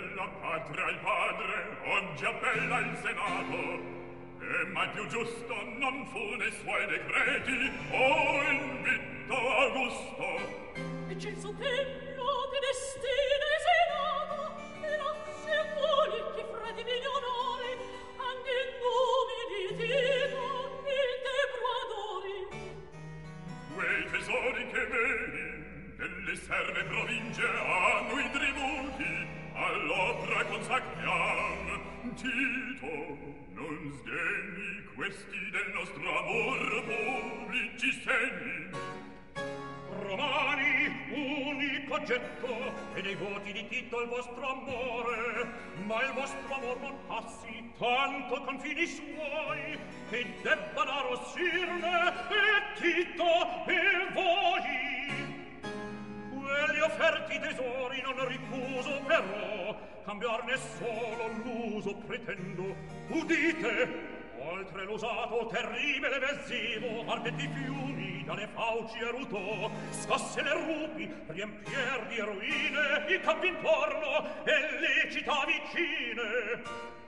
della patria il padre oggi appella il senato, e mai più giusto non fu nei suoi decreti o invitto Augusto. E c'è il suo tempio che destina e senato, e là se vuole che fra di milionari anche in nome di Tito il Tebruadori. Quei tesori che vedi delle serve province hanno i tributi all'opera consacriam. Tito, non sdegni questi del nostro amor pubblici segni. Romani, unico oggetto e dei voti di Tito il vostro amore, ma il vostro amor non passi tanto confini suoi che debbano arrossirne e Tito e voi. Quelli offerti tesori non ricuso però, cambiarne solo l'uso pretendo. Udite, oltre l'usato terribile lesivo, ardenti fiumi dalle fauci erutò, scosse le rupi, riempier di ruine i campi intorno e le città vicine.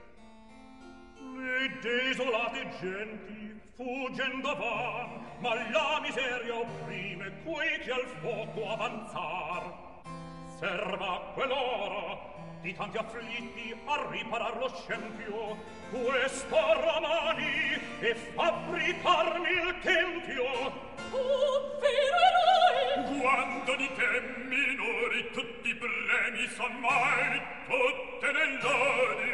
Le desolate genti fuggendo van, ma la miseria opprime quei che al fuoco avanzar. Serva quell'ora di tanti afflitti a riparar lo scempio, questo Romani, e fabbricarmi il tempio. Oh, vero eroe! Quanto di te minori tutti i premi son mai, tutte le lodi